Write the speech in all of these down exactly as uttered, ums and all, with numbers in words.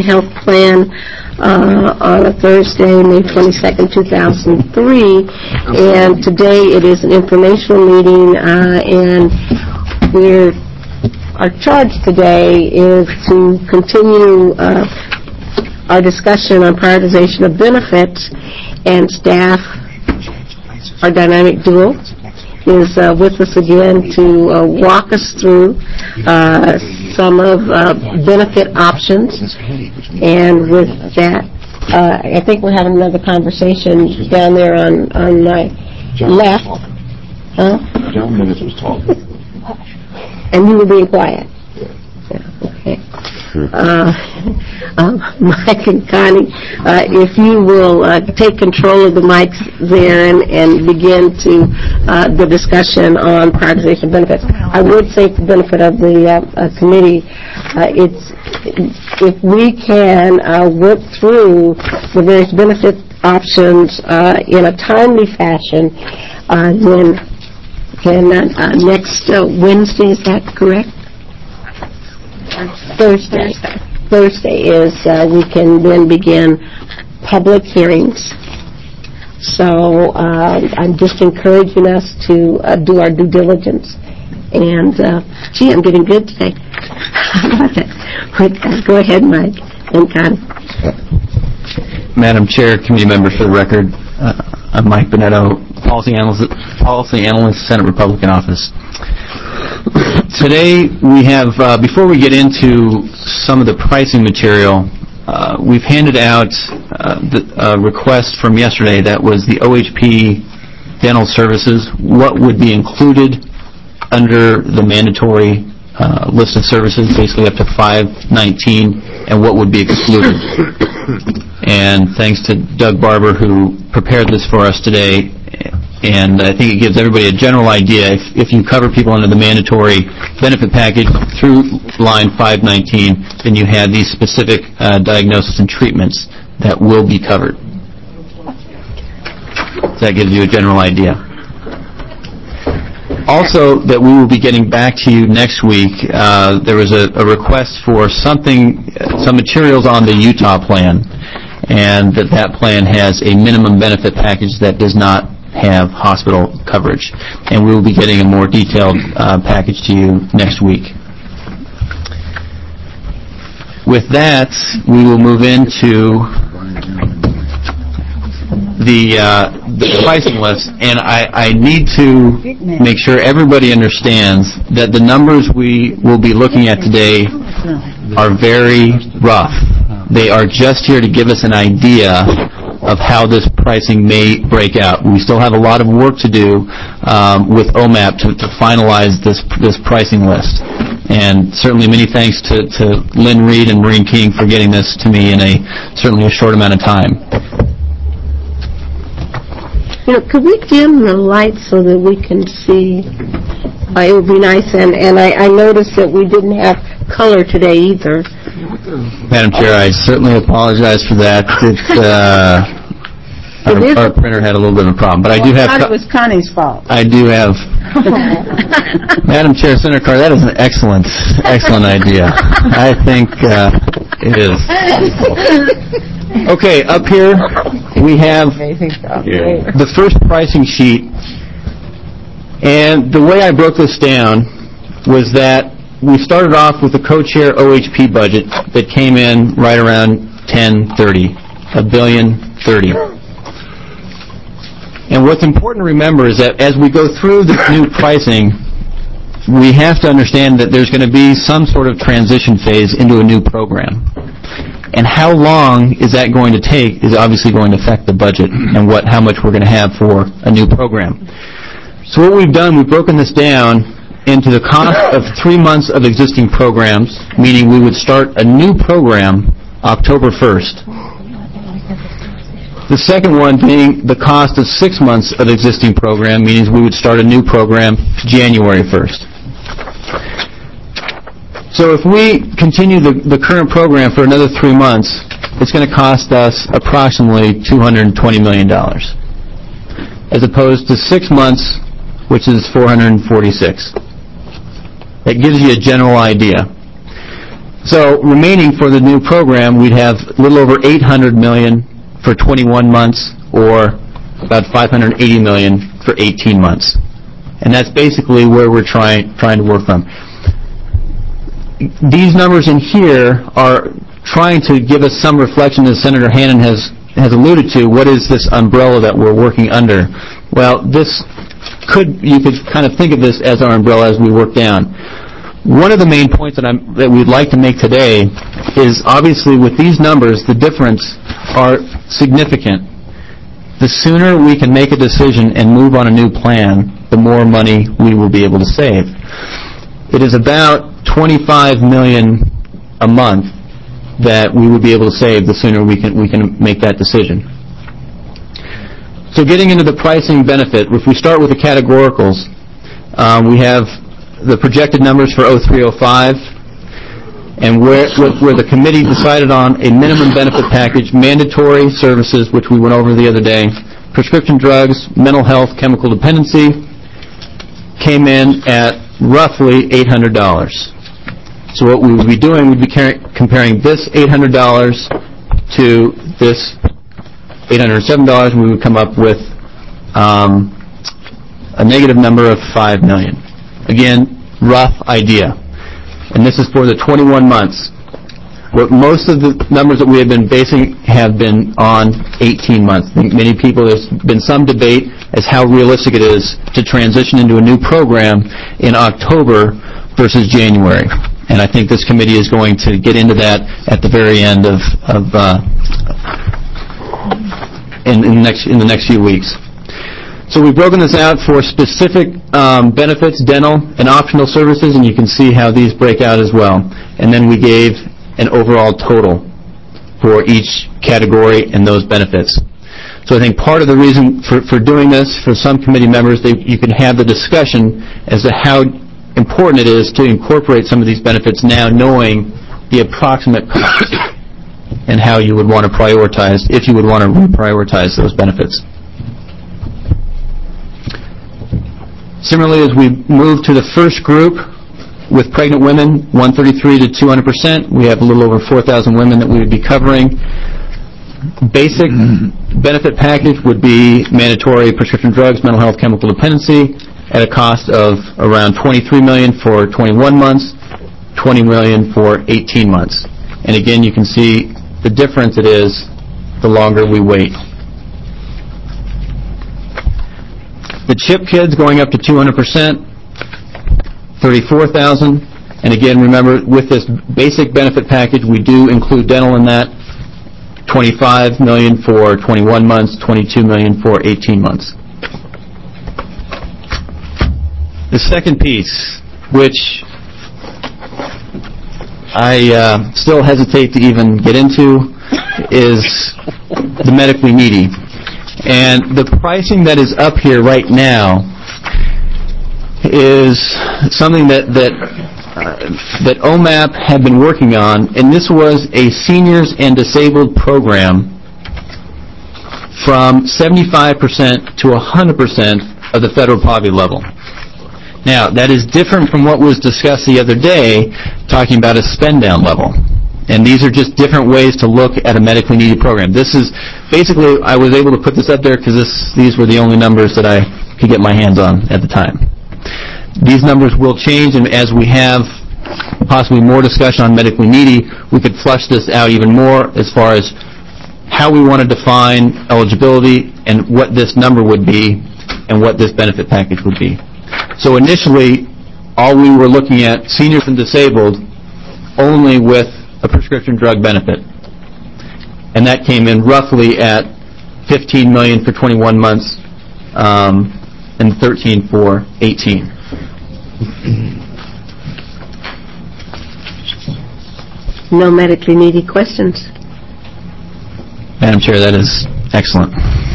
Health Plan uh, on a Thursday, May twenty-second, two thousand three, and today it is an informational meeting, uh, and we're, our charge today is to continue uh, our discussion on prioritization of benefits, and staff, our dynamic duo, is uh, with us again to uh, walk us through uh, some of uh, benefit options. And with that, uh, I think we're having another conversation down there on, on my John left. Huh? John Minnis was talking. And you were being quiet. Yeah, okay. Uh, uh, Mike and Connie, uh, if you will uh, take control of the mics there and, and begin to uh, the discussion on prioritization benefits. I would say for the benefit of the uh, uh, committee, uh, it's if we can uh, work through the various benefit options uh, in a timely fashion, uh, then can uh, uh, next uh, Wednesday, is that correct? Thursday. Thursday is uh, we can then begin public hearings. So uh, I'm just encouraging us to uh, do our due diligence. And uh, gee, I'm getting good today. How about that? Go ahead, Mike and Connie. Madam Chair, committee members, for the record, uh, I'm Mike Bonetto, policy analyst, policy analyst, Senate Republican office. Today we have, uh, before we get into some of the pricing material, uh, we've handed out uh, the uh, request from yesterday that was the O H P dental services, what would be included under the mandatory uh, list of services, basically up to five nineteen, and what would be excluded. And thanks to Doug Barber, who prepared this for us today, and I think it gives everybody a general idea. If, if you cover people under the mandatory benefit package through line five nineteen, then you have these specific uh, diagnoses and treatments that will be covered. So that gives you a general idea. Also, that we will be getting back to you next week. Uh, there was a, a request for something, some materials on the Utah plan, and that that plan has a minimum benefit package that does not have hospital coverage. And we will be getting a more detailed uh, package to you next week. With that, we will move into the, uh, the pricing list, and I, I need to make sure everybody understands that the numbers we will be looking at today are very rough. They are just here to give us an idea of how this pricing may break out. We still have a lot of work to do um, with O M A P to, to finalize this this pricing list. And certainly many thanks to, to Lynn Reed and Maureen King for getting this to me in a certainly a short amount of time. You know, could we dim the lights so that we can see? Uh, it would be nice. And, and I, I noticed that we didn't have color today either. Madam Chair, I certainly apologize for that. It, uh, our, our printer had a little bit of a problem, but I do have. I thought it was Connie's fault. I do have. Madam Chair, Senator Carr, that is an excellent, excellent idea. I think uh, it is. Okay, up here we have the first pricing sheet, and the way I broke this down was that we started off with the co-chair O H P budget that came in right around ten thirty, a billion thirty. And what's important to remember is that as we go through this new pricing, we have to understand that there's going to be some sort of transition phase into a new program. And how long is that going to take is obviously going to affect the budget and what how much we're going to have for a new program. So what we've done, we've broken this down into the cost of three months of existing programs, meaning we would start a new program October first. The second one being the cost of six months of existing program, meaning we would start a new program January first. So if we continue the, the current program for another three months, it's going to cost us approximately two hundred twenty million dollars, as opposed to six months, which is four hundred forty-six. That gives you a general idea. So remaining for the new program, we'd have a little over eight hundred million dollars for twenty-one months, or about five hundred eighty million dollars for eighteen months. And that's basically where we're trying trying to work from. These numbers in here are trying to give us some reflection, as Senator Hannan has, has alluded to. What is this umbrella that we're working under? Well, this could, you could kind of think of this as our umbrella as we work down. One of the main points that, I'm, that we'd like to make today is, obviously, with these numbers, the difference are significant. The sooner we can make a decision and move on a new plan, the more money we will be able to save. It is about twenty-five million dollars a month that we would be able to save the sooner we can we can make that decision. So getting into the pricing benefit, if we start with the categoricals, um, we have the projected numbers for oh three oh five, and where, where the committee decided on a minimum benefit package, mandatory services, which we went over the other day, prescription drugs, mental health, chemical dependency, came in at roughly eight hundred dollars. So what we would be doing, we'd be comparing this eight hundred dollars to this eight hundred seven dollars, and we would come up with um, a negative number of five million dollars. Again, rough idea. And this is for the twenty-one months. What most of the numbers that we have been basing have been on eighteen months. I think many people, there's been some debate as how realistic it is to transition into a new program in October versus January. And I think this committee is going to get into that at the very end of, of uh, in, in, the next, in the next few weeks. So we've broken this out for specific um, benefits, dental, and optional services, and you can see how these break out as well. And then we gave an overall total for each category and those benefits. So I think part of the reason for, for doing this, for some committee members, they, you can have the discussion as to how important it is to incorporate some of these benefits now, knowing the approximate cost and how you would want to prioritize, if you would want to reprioritize those benefits. Similarly, as we move to the first group, with pregnant women, one thirty-three to two hundred percent, we have a little over four thousand women that we would be covering. Basic benefit package would be mandatory prescription drugs, mental health, chemical dependency, at a cost of around twenty-three million dollars for twenty-one months, twenty million dollars for eighteen months. And again, you can see the difference it is the longer we wait. The CHIP kids going up to two hundred percent, thirty-four thousand dollars. And again, remember, with this basic benefit package, we do include dental in that, twenty-five million dollars for twenty-one months, twenty-two million dollars for eighteen months. The second piece, which I uh, still hesitate to even get into, is the medically needy. And the pricing that is up here right now is something that that uh, that O M A P had been working on, and this was a seniors and disabled program from seventy-five percent to one hundred percent of the federal poverty level. Now, that is different from what was discussed the other day, talking about a spend-down level. And these are just different ways to look at a medically needy program. This is, basically, I was able to put this up there because this, these were the only numbers that I could get my hands on at the time. These numbers will change, and as we have possibly more discussion on medically needy, we could flush this out even more as far as how we want to define eligibility and what this number would be and what this benefit package would be. So initially, all we were looking at, seniors and disabled, only with a prescription drug benefit. And that came in roughly at fifteen million dollars for twenty-one months um, and thirteen for eighteen. No medically needy questions. Madam Chair, that is excellent.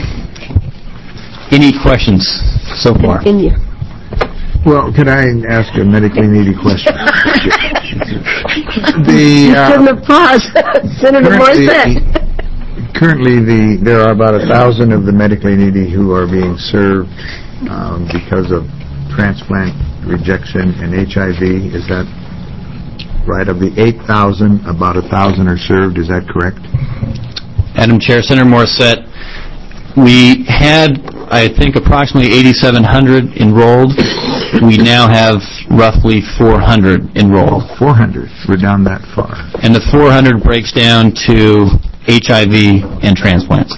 Any questions so far? Continue. Well, could I ask a medically needy question? the, uh, Shouldn't have paused, Senator Morissette. Currently, the there are about a thousand of the medically needy who are being served um, because of transplant rejection and H I V. Is that right, of the eight thousand, about one thousand are served, is that correct? Madam Chair, Senator Morissette, we had, I think, approximately eighty-seven hundred enrolled. We now have roughly four hundred enrolled. four hundred, we're down that far. And the four hundred breaks down to H I V and transplants.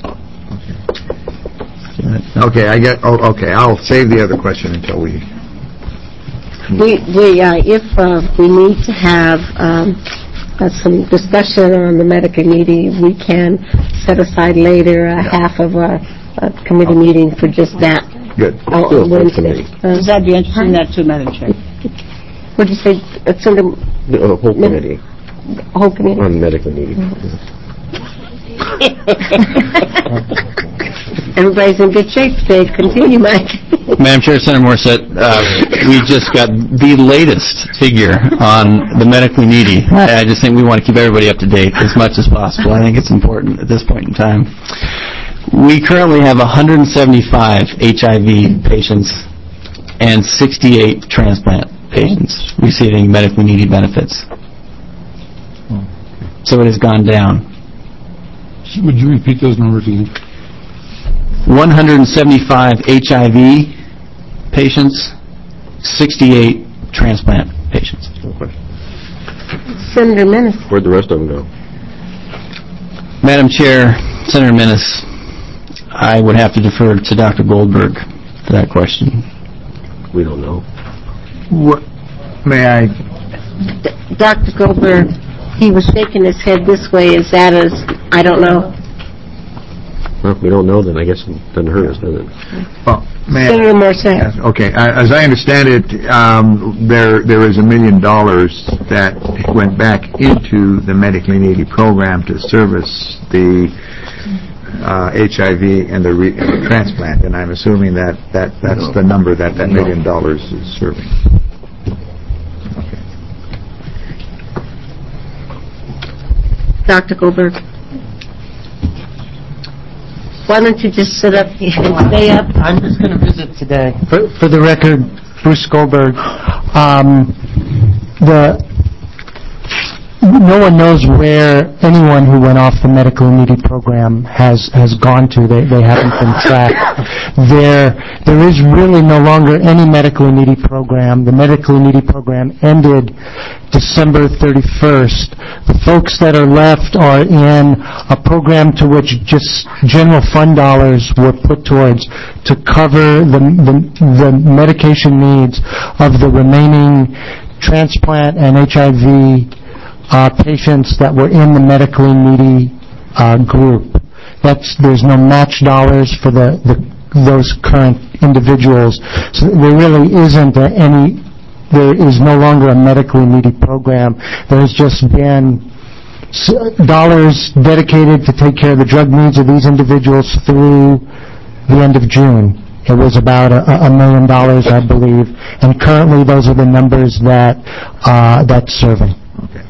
Okay, I get, oh, okay, I'll save the other question until we... We, we, uh, if uh, we need to have um, uh, some discussion on the medically needy, we can set aside later a half of a, a committee meeting for just that. Good. Oh, Still a full Wednesday. committee. Uh, Because I'd be interested in that too, Madam Chair. What'd you say? It's in the The whole committee whole committee? on medically needy. Everybody's in good shape today. Continue, Mike. Madam Chair, Senator Morissette, uh, we just got the latest figure on the medically needy. I, I just think we want to keep everybody up to date as much as possible. I think it's important at this point in time. We currently have one hundred seventy-five H I V patients and sixty-eight transplant patients receiving medically needy benefits. So it has gone down. Would you repeat those numbers again? one hundred seventy-five H I V patients, sixty-eight transplant patients. Senator Menace. Where'd the rest of them go? Madam Chair, Senator Menace, I would have to defer to Doctor Goldberg for that question. We don't know. What, may I, D- Doctor Goldberg, he was shaking his head this way. Is that as, I don't know. Well, if we don't know, then I guess it doesn't hurt us, does it? well, may I? Senator Morissette. Yes, okay. I- As I understand it, um, there there is a million dollars that went back into the medically needy program to service the uh, H I V and the, re- and the transplant, and I'm assuming that, that that's the number that that million dollars is serving. Okay. Doctor Goldberg. Why don't you just sit up and stay up? I'm just going to visit today. For, for the record, Bruce Goldberg, um, the no one knows where anyone who went off the medically needy program has, has gone to. They, they haven't been tracked. There, there is really no longer any medically needy program. The medically needy program ended December thirty-first. The folks that are left are in a program to which just general fund dollars were put towards to cover the, the, the medication needs of the remaining transplant and H I V Uh, patients that were in the medically needy uh, group. That's, there's no match dollars for the, the those current individuals. So there really isn't a, any, there is no longer a medically needy program. There's just been s- dollars dedicated to take care of the drug needs of these individuals through the end of June. It was about a, a million dollars, I believe, and currently those are the numbers that uh, that's serving. Okay.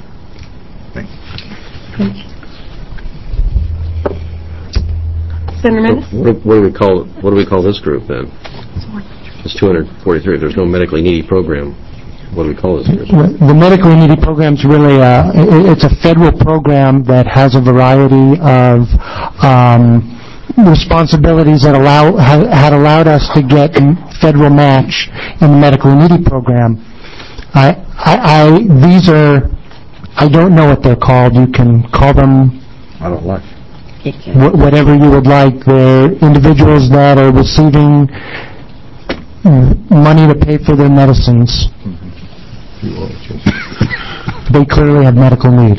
Senator Menace? What, what do we call what do we call this group then? It's two hundred forty-three. If there's no medically needy program, what do we call this group? The medically needy program is really a, it's a federal program that has a variety of um, responsibilities that allow had allowed us to get federal match in the medically needy program. I, I, I these are, I don't know what they're called. You can call them I don't like. wh- whatever you would like. They're individuals that are receiving money to pay for their medicines. They clearly have medical need.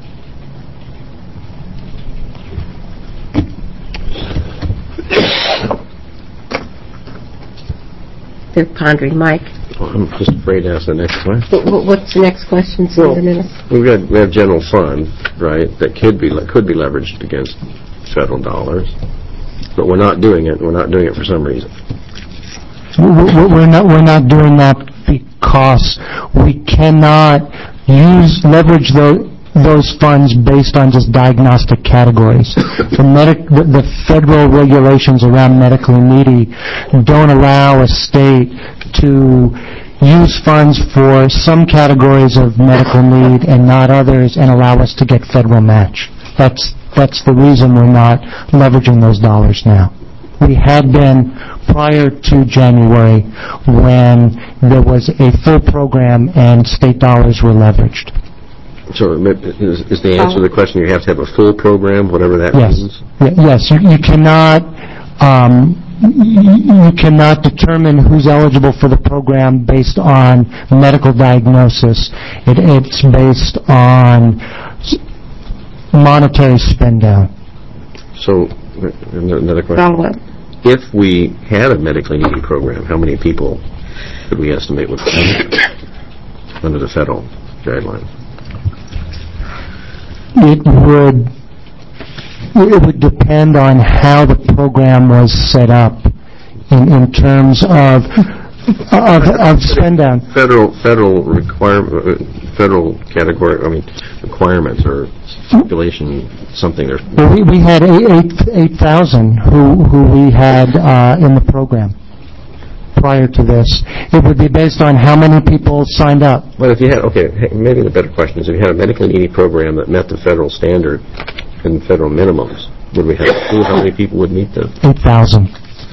They're pondering. Mike? Well, I'm just afraid to ask the next question. Wh- wh- What's the next question, Well, Senator Menace? We've got we have general fund, right? That could be could be leveraged against federal dollars, but we're not doing it. We're not doing it for some reason. W- w- We're not, we're not doing that because we cannot use, leverage tho- those funds based on just diagnostic categories. The, medic, the, the federal regulations around medically needy don't allow a state to use funds for some categories of medical need and not others and allow us to get federal match. That's, that's the reason we're not leveraging those dollars now. We had been prior to January when there was a full program and state dollars were leveraged. So is, is the answer to the question you have to have a full program, whatever that Yes. means? Y- Yes, you, you cannot, um, you, you cannot determine who's eligible for the program based on medical diagnosis. It, it's based on s- monetary spend down. So, uh, another question. Follow-up. If we had a medically needy program, how many people could we estimate would benefit under the federal guideline? It would, it would depend on how the program was set up in, in terms of, of, of spend down. Federal, federal requirement, federal category, I mean, requirements or stipulation, something there. Well, we, we had eight, eight, eight thousand who, who we had, uh, in the program prior to this. It would be based on how many people signed up. Well, if you had, okay, hey, maybe the better question is if you had a medically needy program that met the federal standard and federal minimums, would we have a clue how many people would meet them? eight thousand.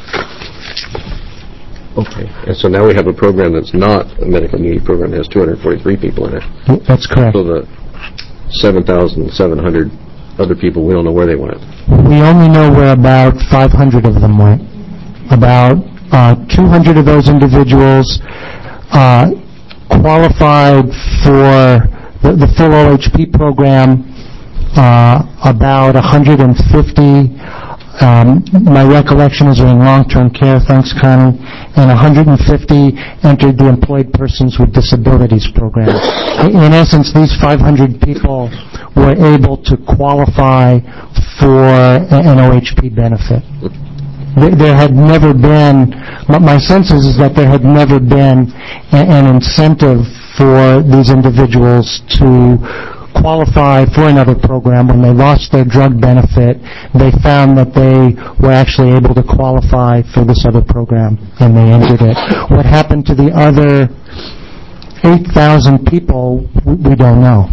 Okay. And so now we have a program that's not a medically needy program that has two hundred forty-three people in it. That's correct. So the seven thousand seven hundred other people, we don't know where they went. We only know where about five hundred of them went. About uh, two hundred of those individuals uh, qualified for the, the full O H P program. Uh, about one hundred fifty, um, my recollection is, are in long-term care, thanks, Connie, and one hundred fifty entered the Employed Persons with Disabilities program. In essence, these five hundred people were able to qualify for an O H P benefit. There had never been, my sense is that there had never been an incentive for these individuals to qualify for another program. When they lost their drug benefit, they found that they were actually able to qualify for this other program, and they entered it. What happened to the other eight thousand people, we don't know.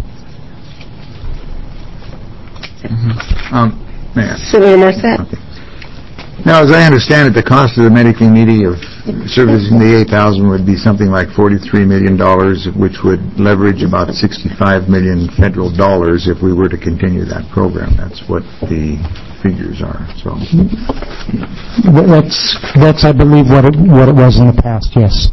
Um, Mayor. Senator Morissette. Okay. Now, as I understand it, the cost of the medically needy of servicing the eight thousand would be something like forty-three million dollars, which would leverage about sixty-five million dollars federal dollars if we were to continue that program. That's what the figures are. So That's, that's I believe, what it, what it was in the past, yes.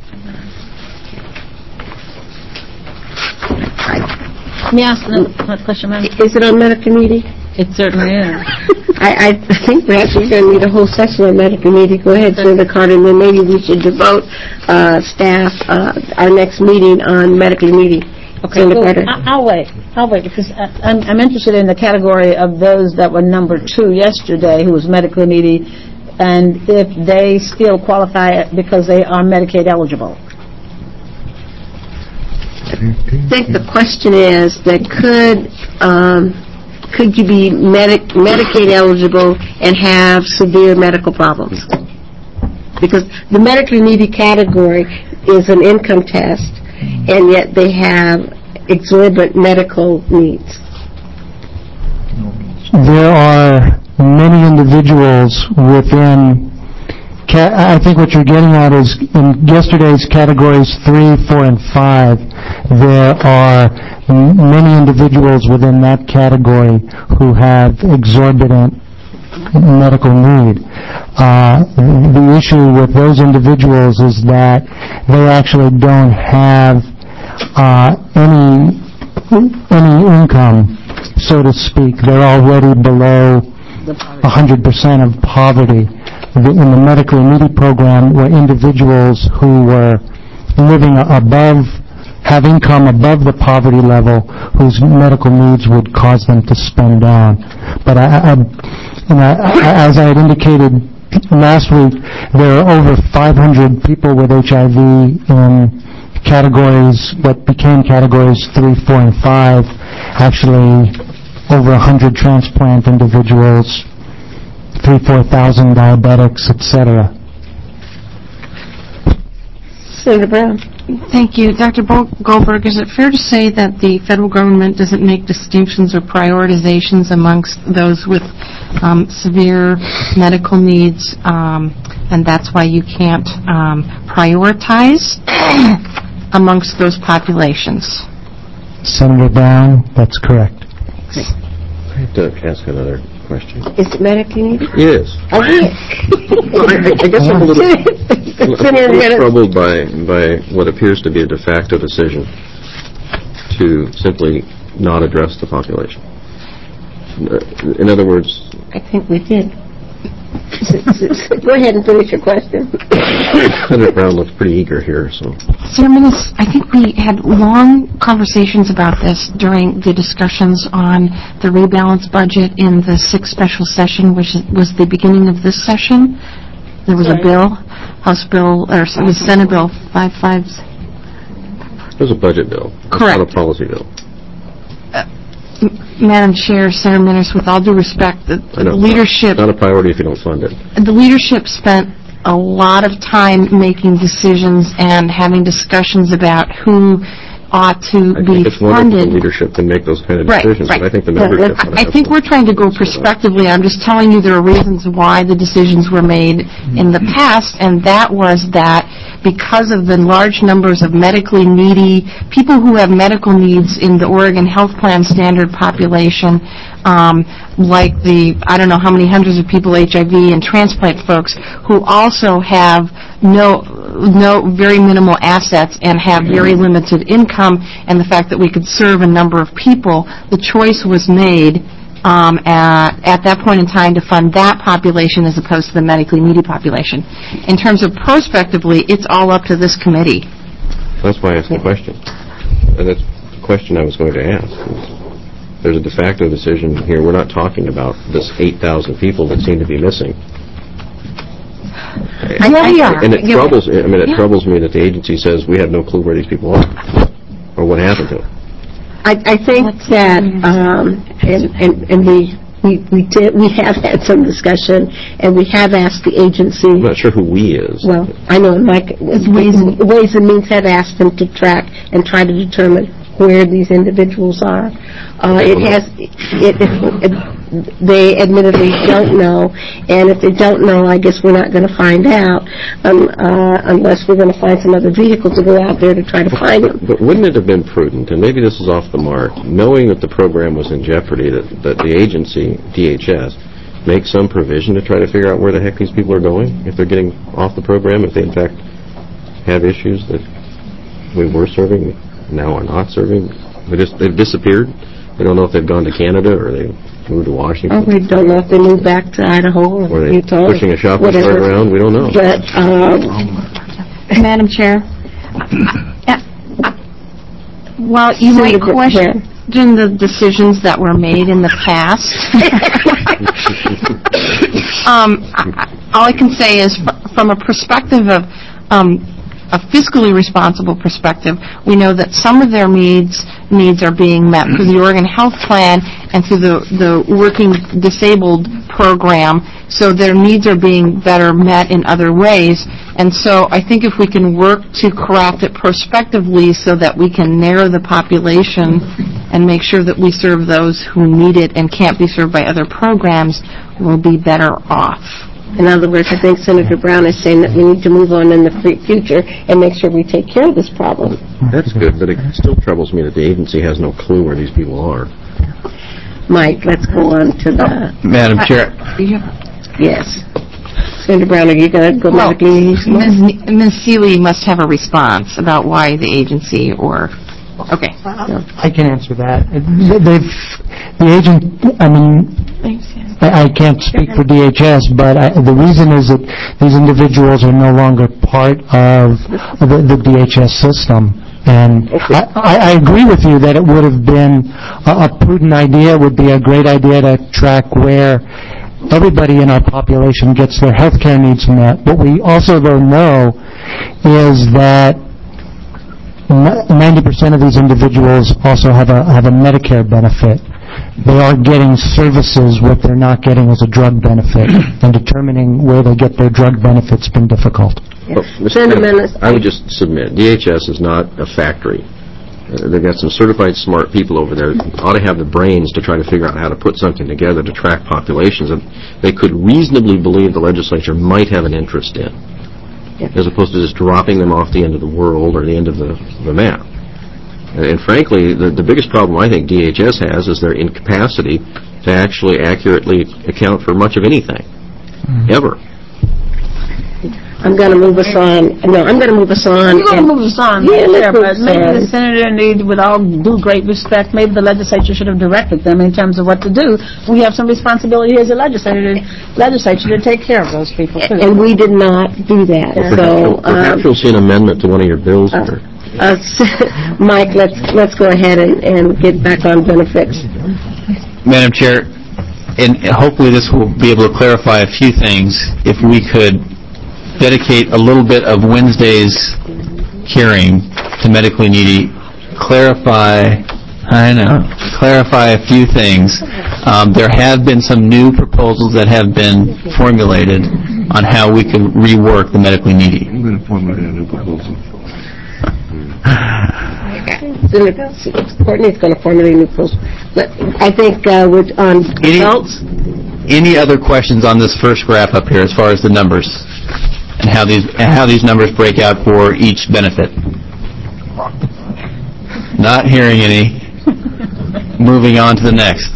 May I ask another question, ma'am? Is it on medical needy? It certainly is. I, I think perhaps we're going to need a whole session on medical needy. Go ahead, Senator Carter, and then maybe we should devote uh, staff uh, our next meeting on medically needy. Okay, Senator well, Carter. I- I'll wait. I'll wait, because I- I'm I'm interested in the category of those that were number two yesterday, who was medically needy, and if they still qualify because they are Medicaid eligible. I think the question is that could um, could you be medic, Medicaid eligible and have severe medical problems? Because the medically needy category is an income test, and yet they have exorbitant medical needs. There are many individuals within, ca- I think what you're getting at is in yesterday's categories three, four, and five, there are m- many individuals within that category who have exorbitant medical need. Uh, the issue with those individuals is that they actually don't have uh, any any income, so to speak. They're already below one hundred percent of poverty. The, in the medically needy program were individuals who were living above, have income above the poverty level, whose medical needs would cause them to spend down. But I, I, you know, I, as I had indicated last week, there are over five hundred people with H I V in categories, what became categories three, four, and five, actually over one hundred transplant individuals, three, four thousand diabetics, et cetera. Senator Brown. Thank you. Doctor Bo- Goldberg, is it fair to say that the federal government doesn't make distinctions or prioritizations amongst those with um, severe medical needs, um, and that's why you can't um, prioritize amongst those populations? Senator Brown, that's correct. I have to ask another question. Is it medically needed? Yes. Oh, yeah. Well, I, I guess I'm a little, I'm a Senator little Renner. troubled by, by what appears to be a de facto decision to simply not address the population. In other words, I think we did. Go ahead and finish your question. Senator Brown looks pretty eager here, so. Senator Minnis, I think we had long conversations about this during the discussions on the rebalance budget in the sixth special session, which was the beginning of this session. There was Sorry. a bill, House Bill, or it was Senate Bill five five. It was a budget bill. Correct. It's not a policy bill. Madam Chair, Senator Minnis, with all due respect, the, I the know, leadership, It's not a priority if you don't fund it. the leadership spent a lot of time making decisions and having discussions about who ought to I be think it's wonderful funded. the leadership can make those kind of Right, decisions, right. but I think the Yeah, membership let's- ought to I have think some- we're trying to go prospectively. I'm just telling you there are reasons why the decisions were made in the past, and that was that because of the large numbers of medically needy people who have medical needs in the Oregon Health Plan standard population, um, like the, I don't know how many hundreds of people, H I V and transplant folks, who also have no, no, very minimal assets and have very limited income, and the fact that we could serve a number of people, the choice was made um, at, at that point in time to fund that population as opposed to the medically needy population. In terms of prospectively, it's all up to this committee. That's why I asked the question. And that's the question I was going to ask. There's a de facto decision here. We're not talking about this eight thousand people that seem to be missing. Yeah, we are. And it Yeah. troubles, I mean, it Yeah. troubles me that the agency says we have no clue where these people are or what happened to them. I, I think that, um, and, and, and we, we, we did, we have had some discussion, and we have asked the agency. I'm not sure who "we" is. Well, I know Mike, Ways and, Ways and Means have asked them to track and try to determine where these individuals are. Uh, it has, it, it, it, they admittedly don't know, and if they don't know, I guess we're not going to find out um, uh, unless we're going to find some other vehicle to go out there to try to find them. But wouldn't it have been prudent, and maybe this is off the mark, knowing that the program was in jeopardy, that, that the agency, D H S, make some provision to try to figure out where the heck these people are going, if they're getting off the program, if they in fact have issues that we were serving, now are not serving? They just, they've disappeared. We don't know if they've gone to Canada or they moved to Washington. Oh, we don't know if they moved back to Idaho or Or they Utah. pushing a shopping cart whatever. around? We don't know. But, um, Madam Chair, uh, while you might Senator question Brown. the decisions that were made in the past, um, I- all I can say is fr- from a perspective of um, a fiscally responsible perspective, we know that some of their needs needs are being met through the Oregon Health Plan and through the, the Working Disabled program, so their needs are being better met in other ways. And so I think if we can work to craft it prospectively so that we can narrow the population and make sure that we serve those who need it and can't be served by other programs, we'll be better off. in other words, I think Senator Brown is saying that we need to move on in the f- future and make sure we take care of this problem. That's good, but it still troubles me that the agency has no clue where these people are. Mike, let's go on to the, Madam Chair, yes. Senator Brown, are you going to go Well, medically? Miz Ne- Miz Seeley must have a response about why the agency or, okay. I can answer that. They've, the agent, I mean, I I can't speak for D H S, but I, the reason is that these individuals are no longer part of the, the D H S system. And I, I I agree with you that it would have been a, a prudent idea, would be a great idea to track where everybody in our population gets their health care needs met. What we also, though, know is that ninety percent of these individuals also have a have a Medicare benefit. They are getting services what they're not getting as a drug benefit, and determining where they get their drug benefit's been difficult. Well, Mister Senator Chairman, Mendes. I would just submit, D H S is not a factory. Uh, They've got some certified smart people over there, ought to have the brains to try to figure out how to put something together to track populations that they could reasonably believe the legislature might have an interest in, as opposed to just dropping them off the end of the world or the end of the, the map. And frankly, the, the biggest problem I think D H S has is their incapacity to actually accurately account for much of anything, mm-hmm. ever. I'm going to move us on. No, I'm going to move us on. You're going to move us on, Yeah, let's Chair, move but us maybe on. the senator need, with all due great respect, maybe the legislature should have directed them in terms of what to do. We have some responsibility as a legislator, legislature to take care of those people, too. And we did not do that. So, Perhaps um, you'll see an amendment to one of your bills uh, here. uh, Mike, let's let's go ahead and, and get back on benefits. Madam Chair, and hopefully this will be able to clarify a few things. If we could dedicate a little bit of Wednesday's hearing to medically needy, clarify, I know, clarify a few things. Um, there have been some new proposals that have been formulated on how we can rework the medically needy. I'm going to formulate a new proposal. Courtney's going to formulate a new proposal. But I think uh, with, on Any- adults, Any other questions on this first graph up here as far as the numbers and how these and how these numbers break out for each benefit? Not hearing any. Moving on to the next.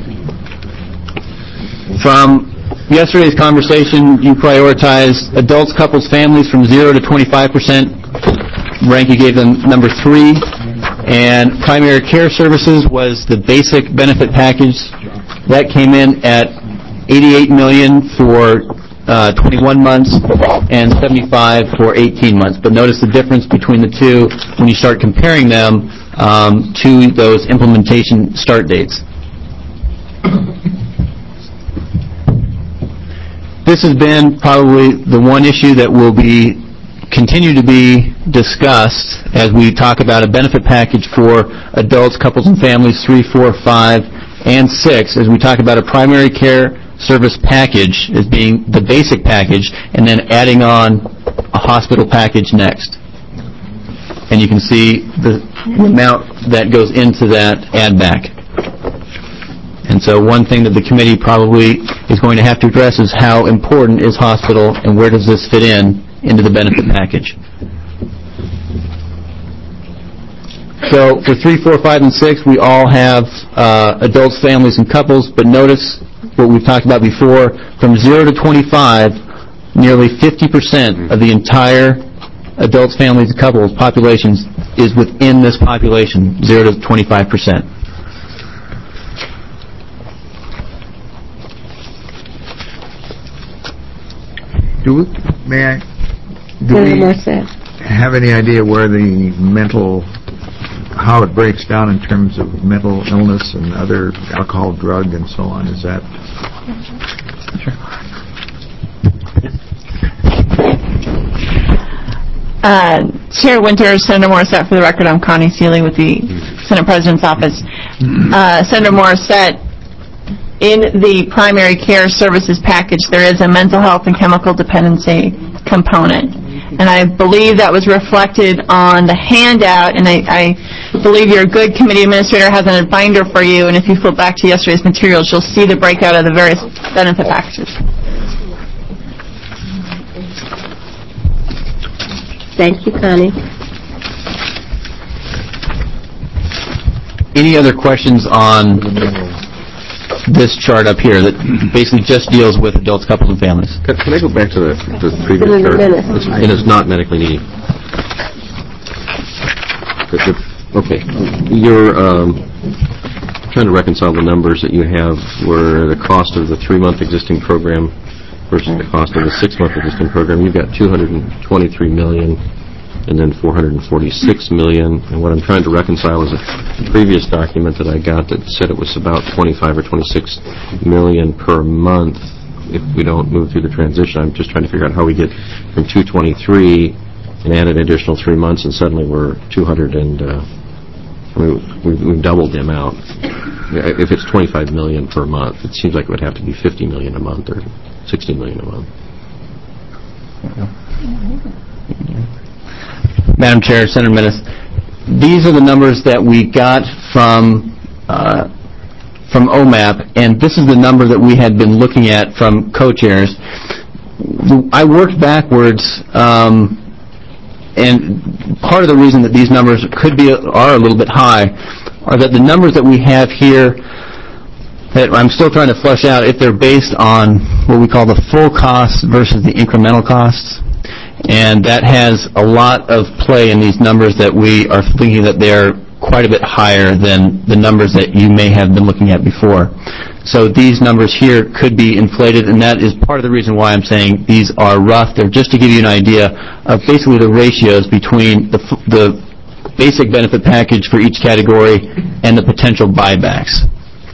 From yesterday's conversation, you prioritized adults, couples, families from zero to twenty-five percent. Rank you gave them number three. And primary care services was the basic benefit package. That came in at eighty-eight million dollars for uh, twenty-one months and seventy-five for eighteen months. But notice the difference between the two when you start comparing them um, to those implementation start dates. This has been probably the one issue that will be continue to be discussed as we talk about a benefit package for adults, couples, and families three, four, five, and six, as we talk about a primary care service package as being the basic package, and then adding on a hospital package next. And you can see the amount that goes into that add back. And so one thing that the committee probably is going to have to address is how important is hospital and where does this fit in into the benefit package. So for three, four, five, and six, we all have uh, adults, families, and couples, but notice what we've talked about before, from zero to twenty-five, nearly fifty percent of the entire adults, families, and couples populations is within this population, zero to twenty-five percent. Do we, may I, do Senator we Morissette. have any idea where the mental, how it breaks down in terms of mental illness and other alcohol, drug, and so on? Is that? Uh, Chair Winter, Senator Morissette, for the record, I'm Connie Seeley with the Senate President's Office. Uh, Senator Morissette, in the primary care services package, there is a mental health and chemical dependency component. And I believe that was reflected on the handout, and I, I believe your good committee administrator has a binder for you, and if you flip back to yesterday's materials, you'll see the breakout of the various benefit packages. Thank you, Connie. Any other questions on this chart up here that basically just deals with adults, couples, and families? Can, can I go back to the, the previous Senator chart? Mendes. It's, and it's not medically needy. The, the, okay. You're um, trying to reconcile the numbers that you have where the cost of the three-month existing program versus the cost of the six-month existing program. You've got two hundred twenty-three million dollars and then four hundred forty-six million dollars. And what I'm trying to reconcile is a previous document that I got that said it was about twenty-five or twenty-six million dollars per month if we don't move through the transition. I'm just trying to figure out how we get from two twenty-three and add an additional three months and suddenly we're two hundred and uh, I mean, we've, we've doubled the amount. If it's twenty-five million dollars per month, it seems like it would have to be fifty million dollars a month or sixty million dollars a month. Madam Chair, Senator Menace, these are the numbers that we got from uh, from O M A P, and this is the number that we had been looking at from co-chairs. I worked backwards, um, and part of the reason that these numbers could be are a little bit high are that the numbers that we have here that I'm still trying to flesh out if they're based on what we call the full costs versus the incremental costs. And that has a lot of play in these numbers that we are thinking that they're quite a bit higher than the numbers that you may have been looking at before. So these numbers here could be inflated, and that is part of the reason why I'm saying these are rough. They're just to give you an idea of basically the ratios between the, the basic benefit package for each category and the potential buybacks.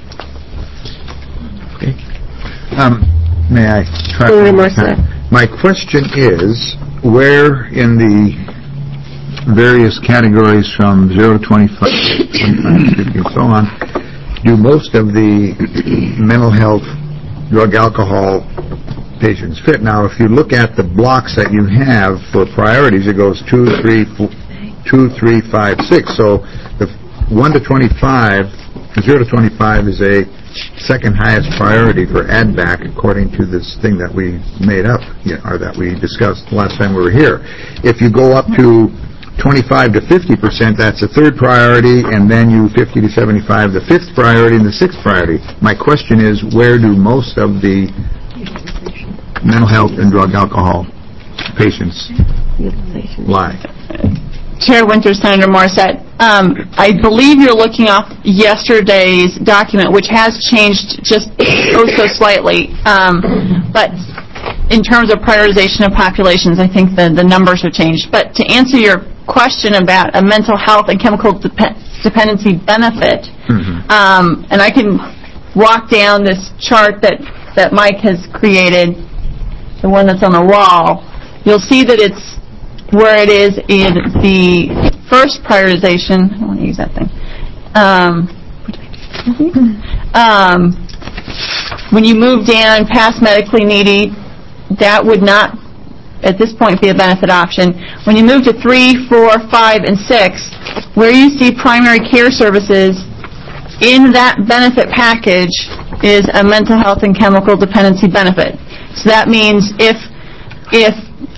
Okay. Um, may I try? My question is, where in the various categories from zero to twenty-five, twenty-five, fifty, and so on, do most of the mental health, drug, alcohol patients fit? Now, if you look at the blocks that you have for priorities, it goes two, three, four, two, three, five, six. So the one to twenty-five, zero to twenty-five is a second highest priority for add back according to this thing that we made up, you know, or that we discussed last time we were here. If you go up to twenty-five to fifty percent, that's a third priority, and then you fifty to seventy-five, the fifth priority, and the sixth priority. My question is, where do most of the mental health and drug alcohol patients lie? Chair Winters, Senator Morissette, um, I believe you're looking off yesterday's document, which has changed just oh so slightly. Um, but in terms of prioritization of populations, I think the, the numbers have changed. But to answer your question about a mental health and chemical dep- dependency benefit, mm-hmm. um, and I can walk down this chart that, that Mike has created, the one that's on the wall. You'll see that it's where it is in the first prioritization. I don't want to use that thing. Um, um, when you move down past medically needy, that would not, at this point, be a benefit option. When you move to three, four, five, and six, where you see primary care services, in that benefit package is a mental health and chemical dependency benefit. So that means if if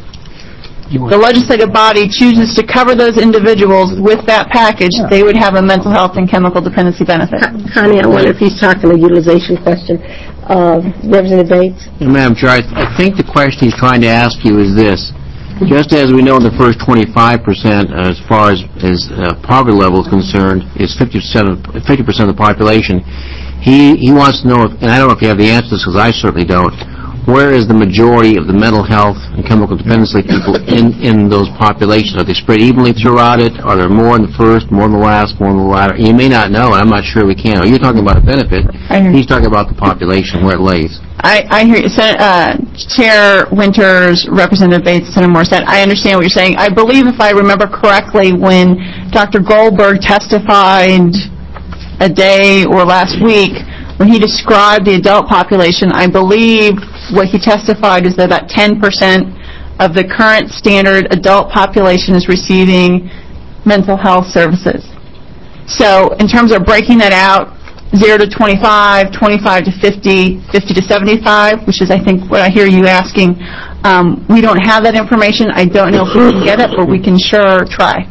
the legislative body chooses to cover those individuals with that package, they would have a mental health and chemical dependency benefit. Connie, I wonder if he's talking a utilization question. Uh, Representative Bates? Madam Chair, I, th- I think the question he's trying to ask you is this. Just as we know the first twenty-five percent, as far as, as uh, poverty level is concerned, is fifty percent of, fifty percent of the population, he, he wants to know, if, and I don't know if you have the answer to this because I certainly don't, where is the majority of the mental health and chemical dependency people in, in those populations? Are they spread evenly throughout it? Are there more in the first, more in the last, more in the latter? You may not know, and I'm not sure we can. You're talking about a benefit. He's talking about the population, where it lays. I, I hear you. Sen- uh, Chair Winters, Representative Bates, Senator Morissette, I understand what you're saying. I believe, if I remember correctly, when Doctor Goldberg testified a day or last week, when he described the adult population, I believe what he testified is that about ten percent of the current standard adult population is receiving mental health services. So in terms of breaking that out, zero to twenty-five, twenty-five to fifty, fifty to seventy-five, which is, I think, what I hear you asking, um, we don't have that information. I don't know if we can get it, but we can sure try.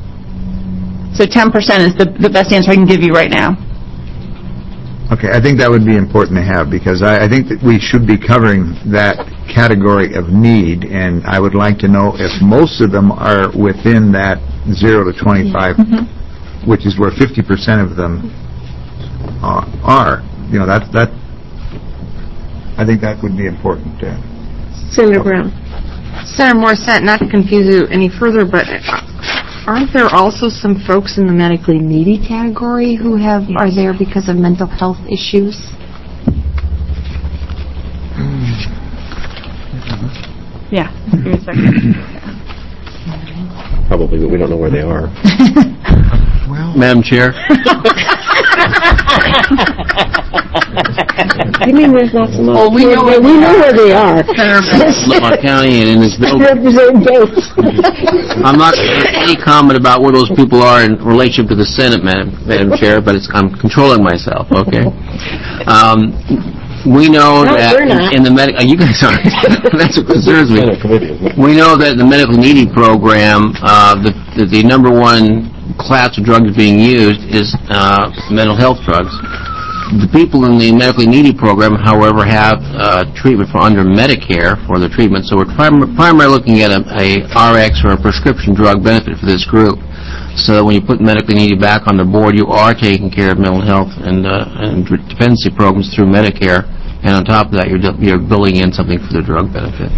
So ten percent is the, the best answer I can give you right now. Okay, I think that would be important to have, because I, I think that we should be covering that category of need, and I would like to know if most of them are within that zero to twenty-five, mm-hmm. which is where fifty percent of them uh, are. You know, that, that, I think that would be important. Uh, Senator Brown. Senator Morissette, not to confuse you any further, but aren't there also some folks in the medically needy category who have yes. are there because of mental health issues? Yeah. Probably, but we don't know where they are. Well, Madam Chair. You mean there's not some Oh, we know where where we know where they are. Lamar County and in this building. Represent Gates. I'm not going to make any comment about where those people are in relationship to the Senate, Madam, Madam Chair, but it's, I'm controlling myself, okay? Um, we know No, that we're not. in the medical, you guys are, that's what concerns me. We know that the medical needy program, uh, the, the, the number one class of drugs being used is uh, mental health drugs. The people in the medically needy program, however, have uh, treatment for under Medicare for their treatment, so we're prim- primarily looking at a, a R X or a prescription drug benefit for this group. So when you put medically needy back on the board, you are taking care of mental health and, uh, and dependency programs through Medicare, and on top of that, you're, you're building in something for the drug benefit.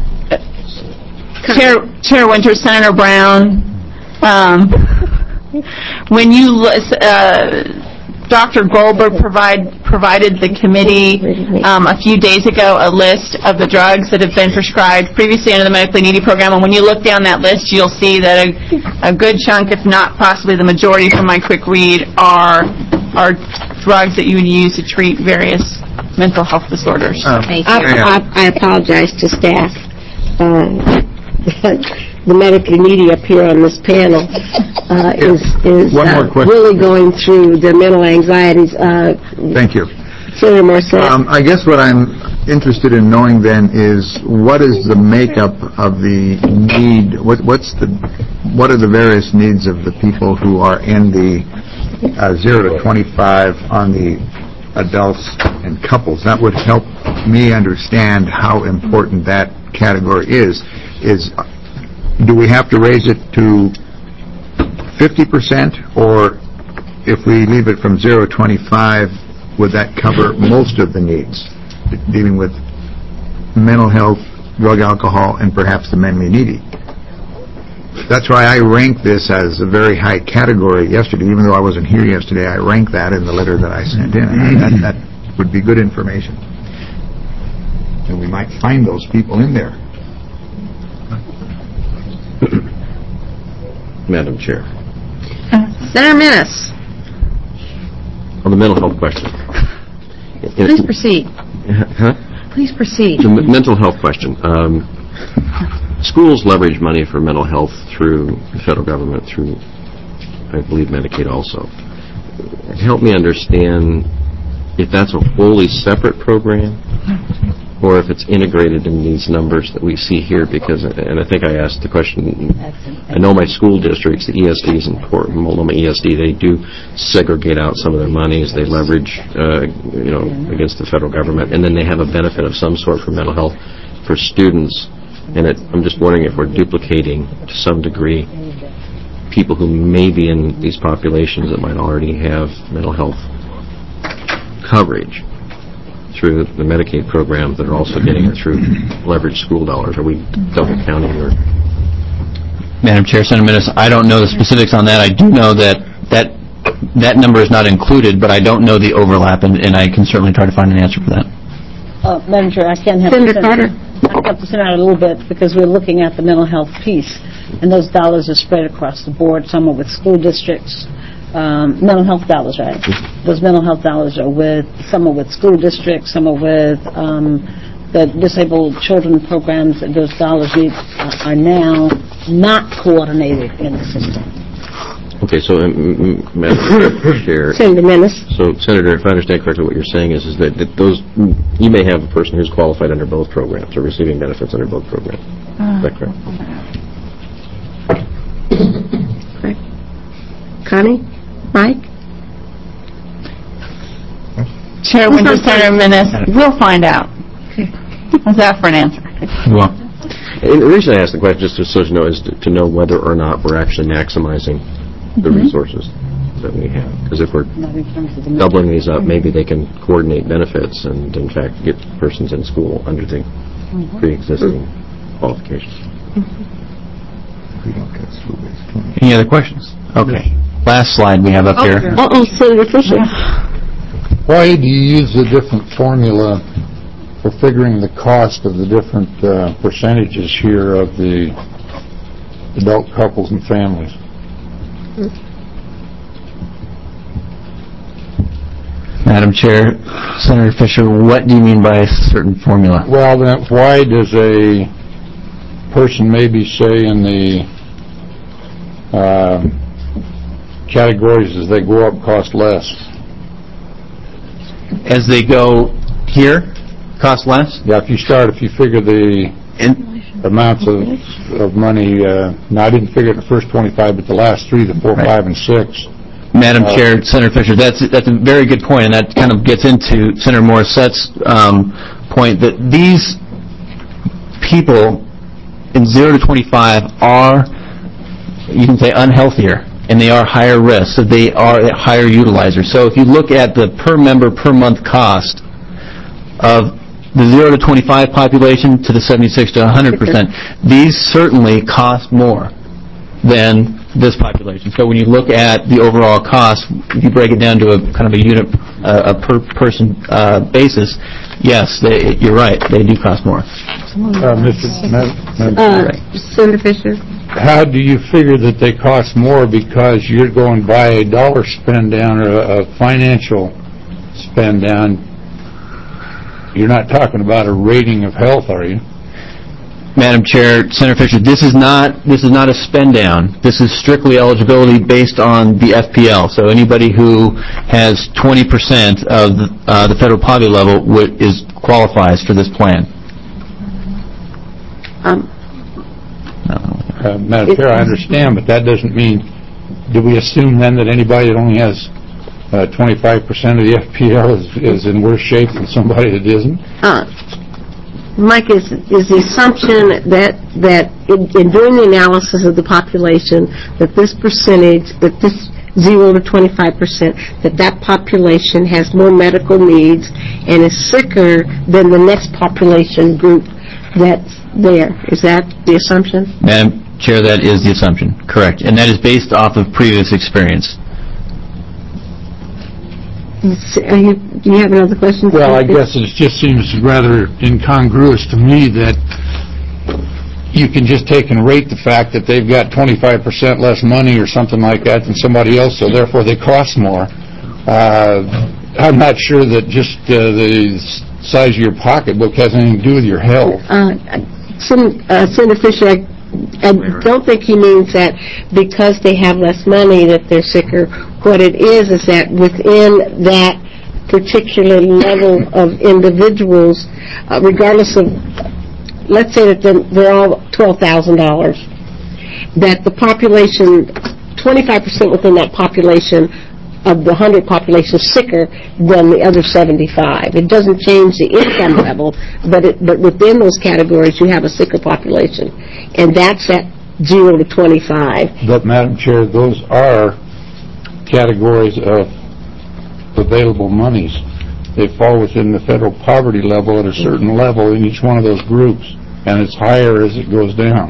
Chair, Chair Winters, Senator Brown, um, when you, lis- uh, Doctor Goldberg provide, provided the committee um, a few days ago a list of the drugs that have been prescribed previously under the medically needy program, and when you look down that list, you'll see that a, a good chunk, if not possibly the majority from my quick read, are are drugs that you would use to treat various mental health disorders. Um, I, I, I apologize to staff. Um, the medically needy up here on this panel uh, is, is One uh, more question. really going through the mental anxieties. Uh, Thank you. Senator Morissette. Um, I guess what I'm interested in knowing then is what is the makeup of the need, what, what's the, what are the various needs of the people who are in the uh, zero to twenty-five on the adults and couples? That would help me understand how important that category is. Is do we have to raise it to fifty percent, or if we leave it from zero to twenty-five, would that cover most of the needs dealing with mental health, drug, alcohol, and perhaps the mentally needy? That's why I rank this as a very high category yesterday. Even though I wasn't here yesterday, I ranked that in the letter that I sent in. And I, that, that would be good information. And we might find those people in there. Madam Chair, Senator Menace, on the mental health question. please proceed. Huh? Please proceed. The m- mental health question. Um, schools leverage money for mental health through the federal government, through, I believe, Medicaid also. Help me understand if that's a wholly separate program or if it's integrated in these numbers that we see here, because, and I think I asked the question, I know my school districts, the E S Ds in Port Multnomah E S D, they do segregate out some of their monies, they leverage, uh, you know, against the federal government, and then they have a benefit of some sort for mental health for students, and it, I'm just wondering if we're duplicating to some degree people who may be in these populations that might already have mental health coverage through the Medicaid program that are also getting it through leveraged school dollars. Are we double counting? Or? Madam Chair, Senator Menace, I don't know the specifics on that. I do know that that, that number is not included, but I don't know the overlap, and, and I can certainly try to find an answer for that. Uh, Madam Chair, I can have Senator to Carter. I have to sit out a little bit because we're looking at the mental health piece, and those dollars are spread across the board. Some are with school districts. Um, mental health dollars, right? Those mental health dollars are with, some are with school districts, some are with um, the disabled children programs. Those dollars need, uh, are now not coordinated in the system. Okay, so, um, Madam Chair, Senator Menace. so, Senator, if I understand correctly, what you're saying is, is that, that those, you may have a person who's qualified under both programs or receiving benefits under both programs. Is that correct? Correct. Connie? Mike? Chair Winters, Senator Menace, we'll find out. How's that for an answer? Well, And the reason I ask the question, just so you know, is to, to know whether or not we're actually maximizing the Mm-hmm. resources that we have. Because if we're Not in terms of the doubling these up, maybe they can coordinate benefits and, in fact, get persons in school under the Mm-hmm. pre-existing qualifications. We don't get school-based. any other questions? Okay. Last slide we have up here. Uh-oh, Senator Fisher. Why do you use a different formula for figuring the cost of the different uh, percentages here of the adult couples and families? Madam Chair, Senator Fisher, what do you mean by a certain formula? Well, then, why does a person maybe say in the uh, categories as they go up cost less? As they go here, cost less? Yeah, if you start, if you figure the amounts of, of money, uh, now I didn't figure it in the first twenty-five, but the last three, the four, Right. five, and six. Madam Uh, Chair, Senator Fisher, that's that's a very good point, and that kind of gets into Senator Morissette's um, point that these people in zero to twenty-five are, you can say, unhealthier, and they are higher risk, so they are higher utilizers. So if you look at the per member per month cost of the zero to twenty-five population to the seventy-six to one hundred percent, these certainly cost more than this population. So when you look at the overall cost, if you break it down to a kind of a unit, uh, a per person uh, basis, yes, they, you're right, they do cost more. Uh, Mister Madam- Madam- Uh, Senator Fisher? How do you figure that they cost more because you're going by a dollar spend down or a a financial spend down? You're not talking about a rating of health, are you? Madam Chair, Senator Fisher, this is not this is not a spend down. This is strictly eligibility based on the F P L. So anybody who has twenty percent of the, uh, the federal poverty level would, is qualifies for this plan. Um, Uh, Madam Chair, I understand, but that doesn't mean, do we assume then that anybody that only has uh, twenty-five percent of the F P L is, is in worse shape than somebody that isn't? uh, Mike, is is the assumption that that in, in doing the analysis of the population, that this percentage, that this zero to twenty-five percent, that that population has more medical needs and is sicker than the next population group that's there? Is that the assumption? Madam Chair, that is the assumption, correct. And that is based off of previous experience. Are you, do you have another question? Well, I guess it just seems rather incongruous to me that you can just take and rate the fact that they've got twenty-five percent less money or something like that than somebody else, so therefore they cost more. Uh, I'm not sure that just uh, the size of your pocketbook has anything to do with your health. Uh, Sen- uh, Senator Fisher, I, I don't think he means that because they have less money that they're sicker. What it is is that within that particular level of individuals, uh, regardless of, let's say that they're, they're all twelve thousand dollars, that the population, twenty-five percent within that population of the one hundred population is sicker than the other seventy-five. It doesn't change the income level, but it, but within those categories you have a sicker population, and that's at zero to twenty-five. But, Madam Chair, those are categories of available monies. They fall within the federal poverty level at a certain level in each one of those groups, and it's higher as it goes down.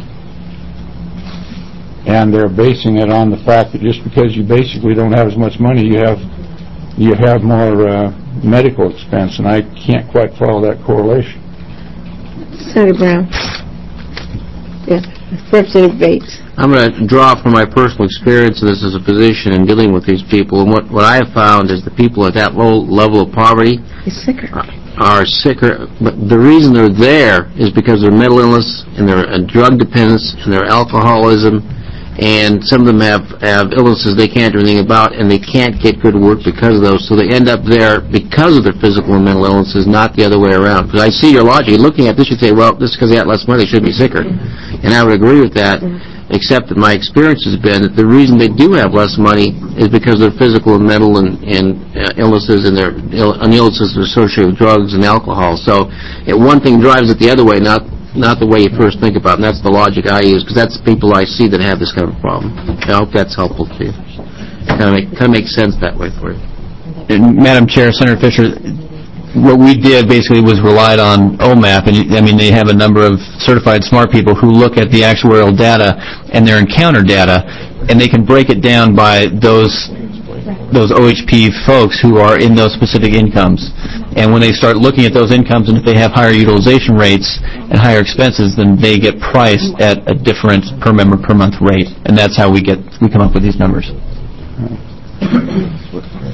And they're basing it on the fact that just because you basically don't have as much money, you have you have more uh, medical expense, and I can't quite follow that correlation. Senator Brown. Yeah. Representative Bates. I'm going to draw from my personal experience of this as a physician in dealing with these people, and what, what I have found is the people at that low level of poverty He's sicker. are sicker, but the reason they're there is because of their mental illness and their uh, drug dependence and their alcoholism, and some of them have, have illnesses they can't do anything about, and they can't get good work because of those, so they end up there because of their physical and mental illnesses, not the other way around. Because I see your logic. Looking at this, you'd say, well, this is because they got less money, they should be sicker. And I would agree with that, except that my experience has been that the reason they do have less money is because of their physical and mental and, and uh, illnesses and their Ill, and illnesses associated with drugs and alcohol. So it, one thing drives it the other way, not not the way you first think about it, and that's the logic I use, because that's the people I see that have this kind of problem. I hope that's helpful to you. Kind of, make, kind of makes sense that way for you. And Madam Chair, Senator Fisher, what we did basically was relied on O M A P, and I mean they have a number of certified smart people who look at the actuarial data and their encounter data, and they can break it down by those those O H P folks who are in those specific incomes. And when they start looking at those incomes, and if they have higher utilization rates and higher expenses, then they get priced at a different per member per month rate, and that's how we get we come up with these numbers.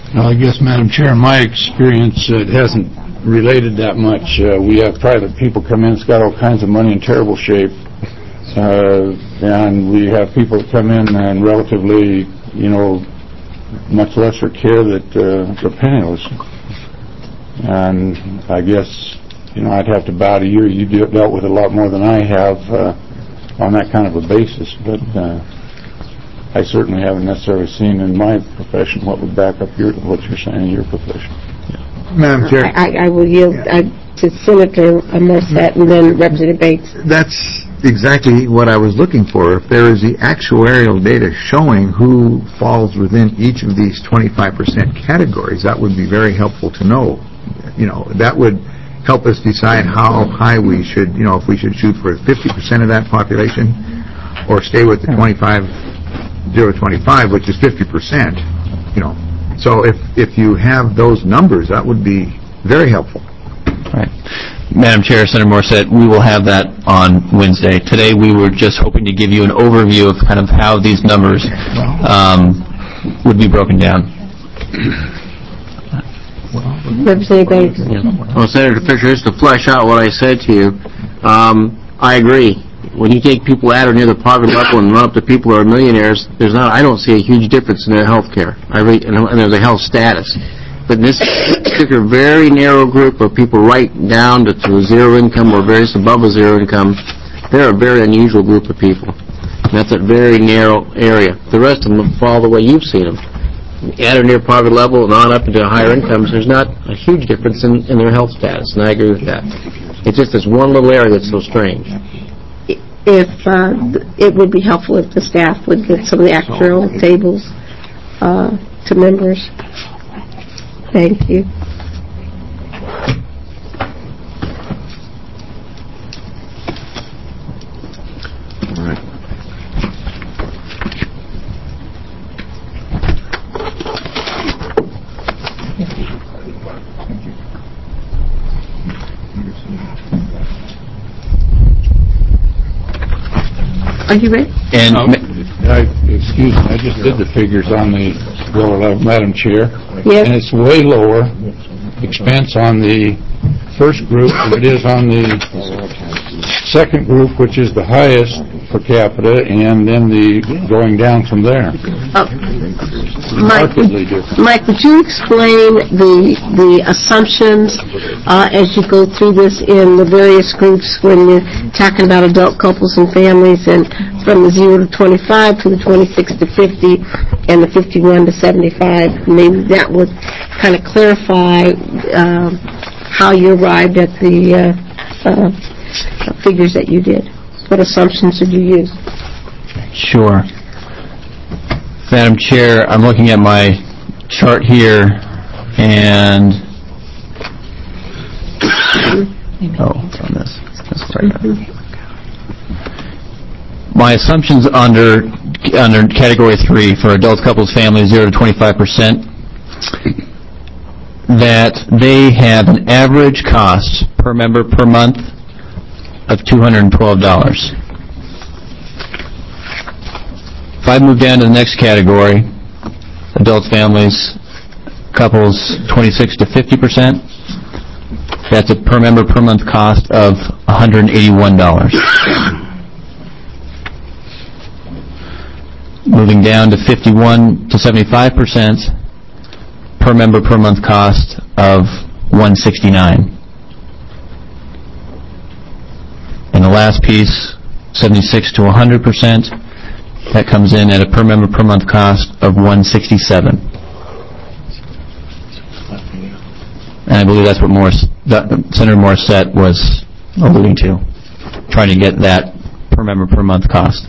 Well, I guess, Madam Chair, in my experience, uh, it hasn't related that much. Uh, we have private people come in, it's got all kinds of money in terrible shape, uh, and we have people that come in and relatively, you know, much lesser care that uh, are penniless. And I guess, you know, I'd have to bow to you. You de- dealt with a lot more than I have uh, on that kind of a basis, but uh, I certainly haven't necessarily seen in my profession what would back up your what you're saying in your profession. Madam Chair. I, I will yield uh, to Senator Morissette and then Representative Bates. That's exactly what I was looking for. If there is the actuarial data showing who falls within each of these twenty-five percent categories, that would be very helpful to know. You know, that would help us decide how high we should, you know, if we should shoot for fifty percent of that population or stay with the twenty-five, zero twenty-five, which is fifty percent, you know. So if, if you have those numbers, that would be very helpful. Right. Madam Chair, Senator Morissette, we will have that on Wednesday. Today we were just hoping to give you an overview of kind of how these numbers um, would be broken down. Representative Bates. Well, Senator Fisher, just to flesh out what I said to you, um, I agree. When you take people at or near the poverty level and run up to people who are millionaires, there's not. I don't see a huge difference in their health care. I re, and, and there's a health status. But in this particular very narrow group of people right down to, to zero income or various above a zero income, they're a very unusual group of people. And that's a very narrow area. The rest of them fall the way you've seen them. At or near poverty level and on up into higher incomes, there's not a huge difference in, in their health status, and I agree with that. It's just this one little area that's so strange. If uh, it would be helpful if the staff would get some of the actual tables uh, to members. Thank you. All right. Are you ready? And Um, I, excuse me, I just did the figures on the Bill eleven, Madam Chair. Yes. And it's way lower expense on the first group than it is on the second group, which is the highest per capita, and then the going down from there. Uh, Mike, Markedly different. Mike, would you explain the the assumptions uh, as you go through this in the various groups when you're talking about adult couples and families, and from the zero to twenty-five to the twenty-six to fifty and the fifty-one to seventy-five? Maybe that would kind of clarify um, how you arrived at the uh, uh, figures that you did. What assumptions did you use? Sure. Madam Chair, I'm looking at my chart here, and oh, it's on this. That's right. My assumptions under under category three for adult couples, families, zero to twenty-five percent, that they have an average cost per member per month of two hundred twelve dollars. If I move down to the next category, adults, families, couples, twenty-six to fifty percent, that's a per member per month cost of one hundred eighty-one dollars. Moving down to fifty-one to seventy-five percent, per member per month cost of one hundred sixty-nine dollars. And the last piece, seventy-six to one hundred percent, that comes in at a per member per month cost of one hundred sixty-seven dollars. And I believe that's what Morris, that, Senator Morissette was alluding to, trying to get that per member per month cost.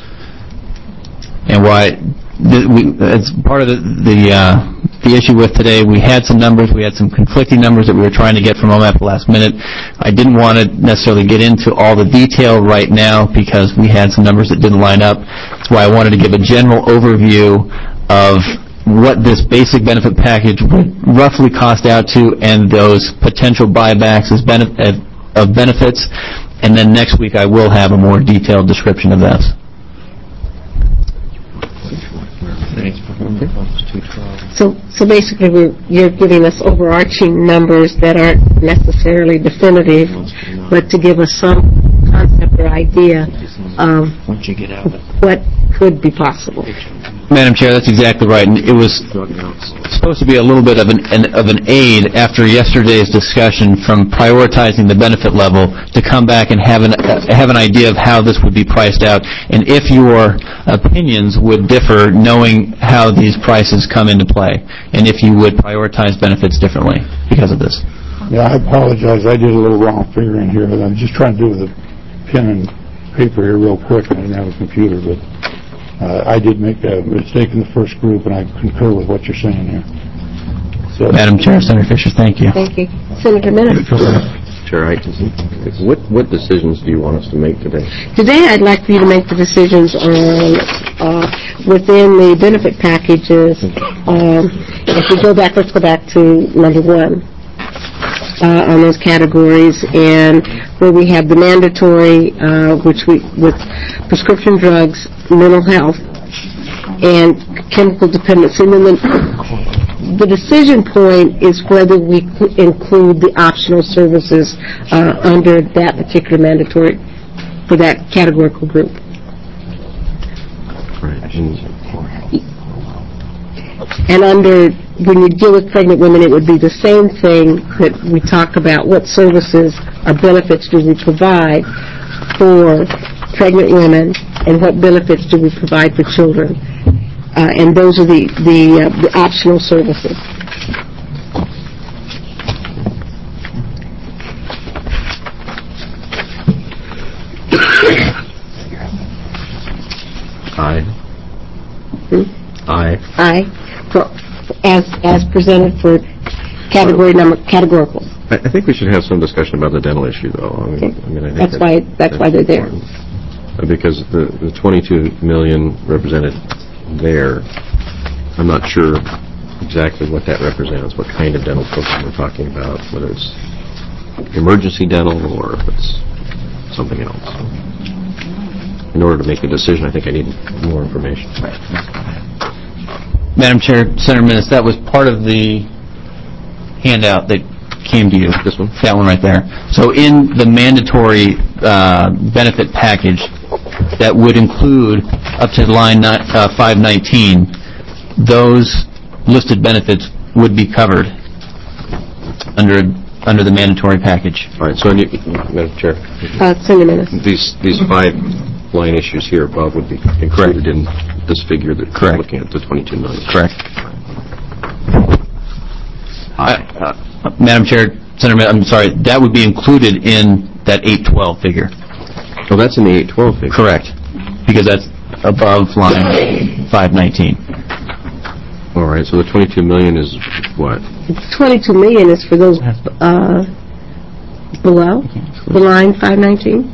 And why, the, we, it's part of the the, uh, the issue with today. We had some numbers, we had some conflicting numbers that we were trying to get from O M A P at the last minute. I didn't want to necessarily get into all the detail right now because we had some numbers that didn't line up. That's why I wanted to give a general overview of what this basic benefit package would roughly cost out to and those potential buybacks as benefit, of benefits. And then next week I will have a more detailed description of this. So, so basically, we're, you're giving us overarching numbers that aren't necessarily definitive, but to give us some concept or idea of what could be possible. Madam Chair, that's exactly right. And it was supposed to be a little bit of an, an of an aid after yesterday's discussion from prioritizing the benefit level to come back and have an uh, have an idea of how this would be priced out, and if your opinions would differ, knowing how these prices come into play, and if you would prioritize benefits differently because of this. Yeah, I apologize. I did a little wrong figuring here. I'm just trying to do with the pen and paper here real quick. I didn't have a computer, but uh, I did make a mistake in the first group, and I concur with what you're saying here. So, Madam Chair, Senator Fisher, thank you. Thank you. Senator Minnis. Chair, I, what, what decisions do you want us to make today? Today, I'd like for you to make the decisions on, uh, within the benefit packages. Um, if we go back, let's go back to number one. Uh, on those categories, and where we have the mandatory, uh, which we, with prescription drugs, mental health, and chemical dependency. And then the, the decision point is whether we include the optional services uh, under that particular mandatory, for that categorical group. Right. And under, when you deal with pregnant women, it would be the same thing that we talk about. What services or benefits do we provide for pregnant women, and what benefits do we provide for children? Uh, and those are the, the, uh, the optional services. Aye. Hmm? Aye. Aye. For, as as presented for category number categorical. I, I think we should have some discussion about the dental issue, though. I mean, Okay. I mean, I think That's why that's why they're there. important. Because the, the twenty-two million represented there, I'm not sure exactly what that represents, what kind of dental program we're talking about, whether it's emergency dental or if it's something else. In order to make a decision, I think I need more information. Madam Chair, Senator Minnis, that was part of the handout that came to you. This one? That one right there. So in the mandatory uh, benefit package, that would include up to line ni- uh, five nineteen, those listed benefits would be covered under under the mandatory package. All right, so, I need, Madam Chair, Uh, Senator Minnis. these these five line issues here, Bob, would be included in this figure that Correct. we're looking at, the twenty-two million. Correct. I- uh, Madam Chair, Senator, Min- I'm sorry, that would be included in that eight twelve figure. Oh, that's in the eight twelve figure. Correct, because that's above line five nineteen. All right, so the twenty-two million is what? twenty-two million is for those uh, below the line five nineteen.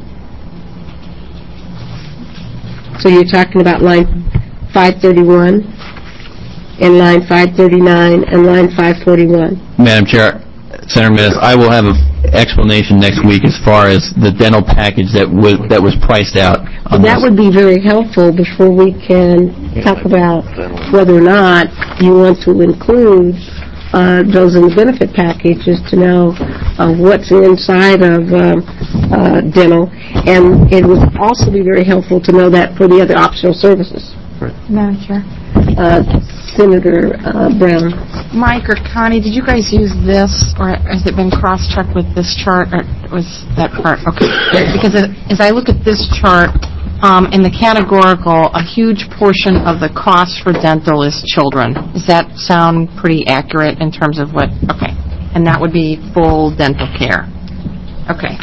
So you're talking about line five thirty-one and line five thirty-nine and line five forty-one. Madam Chair, Senator Minnis, I will have an explanation next week as far as the dental package that was that was priced out. On That this. would be very helpful before we can talk about whether or not you want to include uh, those in the benefit package, is to know uh, what's inside of um, uh, dental. And it would also be very helpful to know that for the other optional services. Madam Chair. Uh, Senator uh, Brown. Mike or Connie, did you guys use this, or has it been cross-checked with this chart, or was that part? Okay. Because as I look at this chart, um, in the categorical, a huge portion of the cost for dental is children. Does that sound pretty accurate in terms of what, okay. And that would be full dental care. Okay.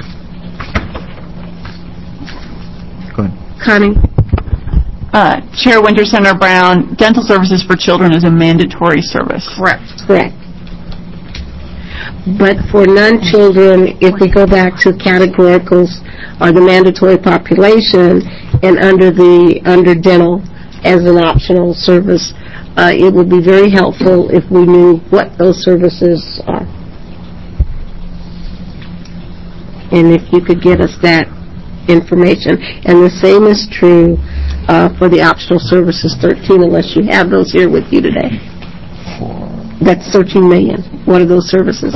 Go ahead. Connie? Uh, Chair Winter, Senator Brown, dental services for children is a mandatory service. Correct. Correct. But for non-children, if we go back to categoricals or the mandatory population, and under the under dental as an optional service, uh, it would be very helpful if we knew what those services are. And if you could get us that information. And the same is true uh, for the optional services, thirteen, unless you have those here with you today. That's thirteen million. What are those services?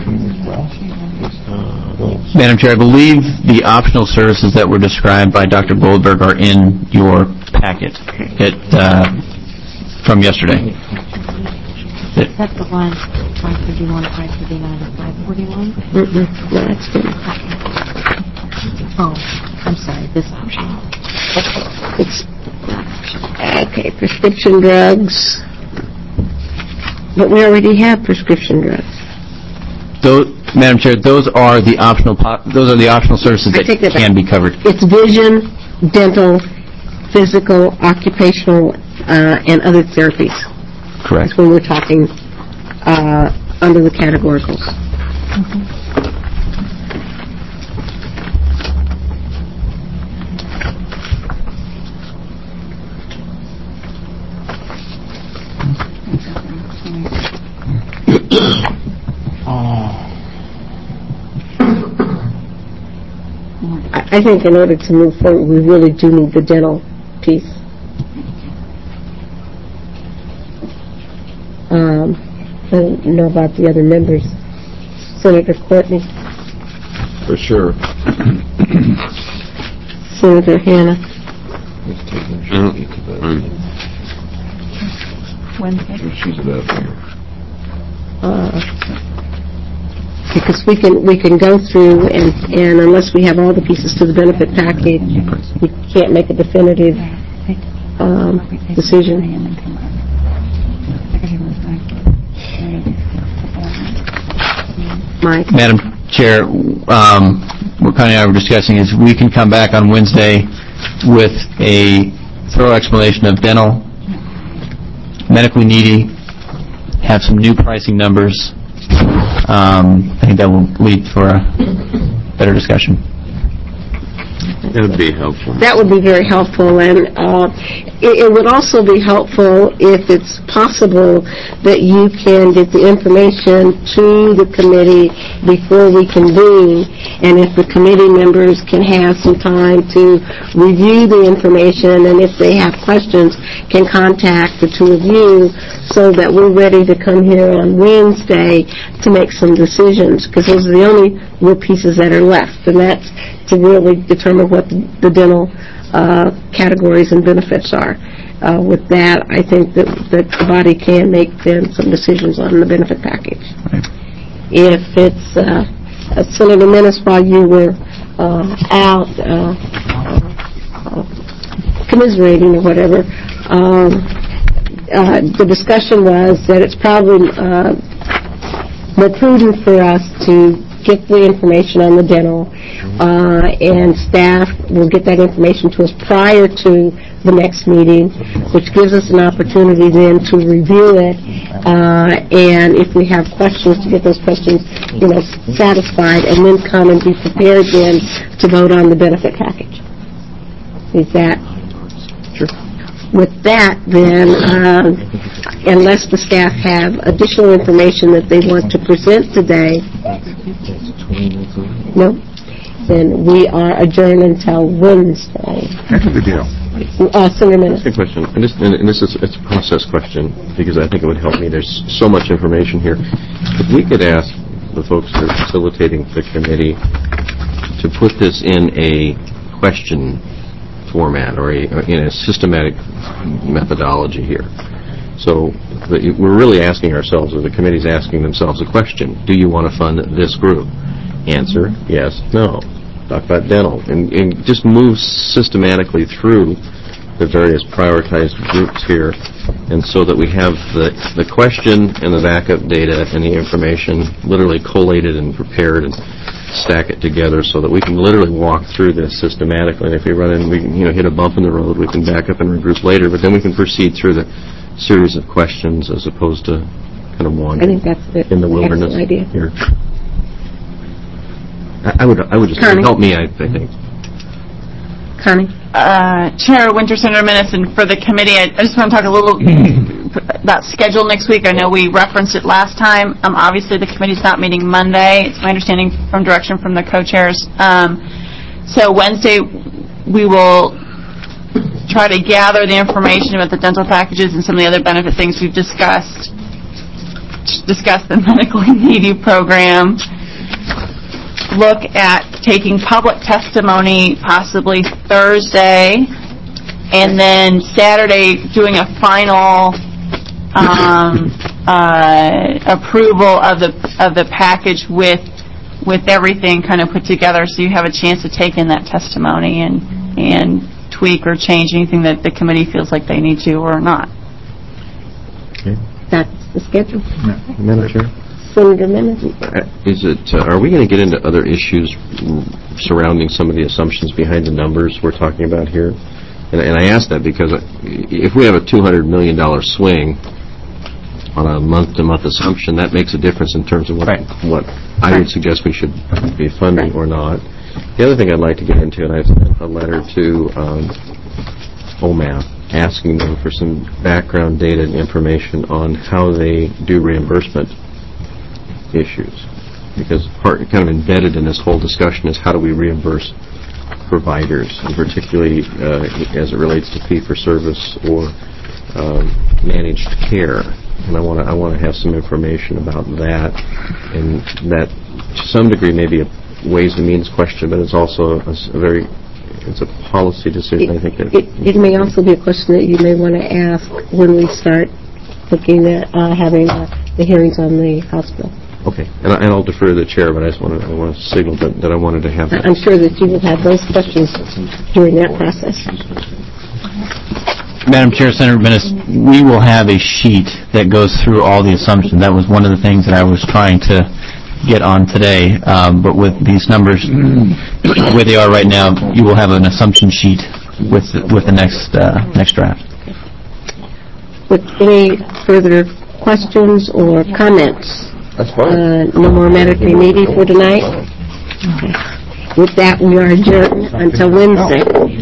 Madam Chair, I believe the optional services that were described by Doctor Goldberg are in your packet it, uh, from yesterday. That's the one, five thirty-one, five thirty-nine, and five forty-one? Mm-mm. No, that's different. Oh, I'm sorry, this option. It's, okay, prescription drugs. But we already have prescription drugs. Those, Madam Chair, those are the optional po- those are the optional services I that take that can back. be covered. It's vision, dental, physical, occupational, uh, and other therapies. Correct. That's when we're talking uh, under the categoricals. I I think in order to move forward, we really do need the dental piece. Um, I don't know about the other members. Senator Courtney, For sure. Senator Hannah. Wednesday. She's about here. Uh, because we can we can go through and and unless we have all the pieces to the benefit package, we can't make a definitive um, decision. Mike. Madam Chair, um, what Connie and I were discussing is we can come back on Wednesday with a thorough explanation of dental, medically needy, have some new pricing numbers. Um, I think that will lead for a better discussion. That would be helpful. That would be very helpful, and uh, it, it would also be helpful if it's possible that you can get the information to the committee before we convene, and if the committee members can have some time to review the information, and if they have questions, can contact the two of you so that we're ready to come here on Wednesday to make some decisions, because those are the only real pieces that are left, and that's to really determine what the, the dental uh, categories and benefits are. Uh, with that, I think that, that the body can make then some decisions on the benefit package. Right. If it's uh, uh, Senator Menace, while you were uh, out uh, uh, commiserating or whatever, um, uh, the discussion was that it's probably uh, more prudent for us to get the information on the dental, uh, and staff will get that information to us prior to the next meeting, which gives us an opportunity then to review it, uh, and if we have questions, to get those questions, you know, satisfied, and then come and be prepared then to vote on the benefit package. Is that? Sure. With that, then, um, unless the staff have additional information that they want to present today, no, then we are adjourned until Wednesday. Heck of a deal. Uh, Senator Menace. Good question. And this, and this is it's a process question because I think it would help me. There's so much information here. If we could ask the folks that are facilitating the committee to put this in a question format or, a, or in a systematic methodology here. So the, we're really asking ourselves, or the committee's asking themselves a question. Do you want to fund this group? Answer, yes, no. Talk about dental. And, and just move systematically through the various prioritized groups here, and so that we have the, the question and the backup data and the information literally collated and prepared and stack it together so that we can literally walk through this systematically. And if we run in, we can, you know, hit a bump in the road, we can back up and regroup later, but then we can proceed through the series of questions as opposed to kind of wandering I think that's the, in the wilderness idea. here. I, I would, I would just Connie. help me. I, I think. Connie? Uh, Chair Winter, Senator Menace, and for the committee, I, I just want to talk a little about schedule next week. I know we referenced it last time. Um, obviously, the committee's not meeting Monday. It's my understanding from direction from the co-chairs. Um, so Wednesday, we will try to gather the information about the dental packages and some of the other benefit things we've discussed, discuss the medically needy program, look at taking public testimony possibly Thursday, and then Saturday doing a final um, uh, approval of the of the package with with everything kind of put together, so you have a chance to take in that testimony and and tweak or change anything that the committee feels like they need to or not. Okay. That's the schedule. Madam Chair? Senator Menes? Is it, uh, are we going to get into other issues surrounding some of the assumptions behind the numbers we're talking about here? And, and I ask that because if we have a two hundred million dollars swing on a month-to-month assumption, that makes a difference in terms of what, right. what I would suggest we should be funding or not. The other thing I'd like to get into, and I sent a letter to um, O M A P, asking them for some background data and information on how they do reimbursement issues. Because part, kind of embedded in this whole discussion is how do we reimburse providers, and particularly uh, as it relates to fee-for-service or um, managed care. And I want to I want to have some information about that, and that to some degree may be a ways and means question, but it's also a, a very it's a policy decision. It, I think that it, it may also be a question that you may want to ask when we start looking at uh, having uh, the hearings on the House bill. Okay, and, I, and I'll defer to the chair, but I just wanted I want to signal that, that I wanted to have that. I'm sure that you will have those questions during that process. Madam Chair, Senator Menes, we will have a sheet that goes through all the assumptions. That was one of the things that I was trying to get on today, um, but with these numbers where they are right now, you will have an assumption sheet with the, with the next uh, next draft. With any further questions or comments? That's fine. Uh, no more medically needy for tonight? Okay. With that, we are adjourned until Wednesday.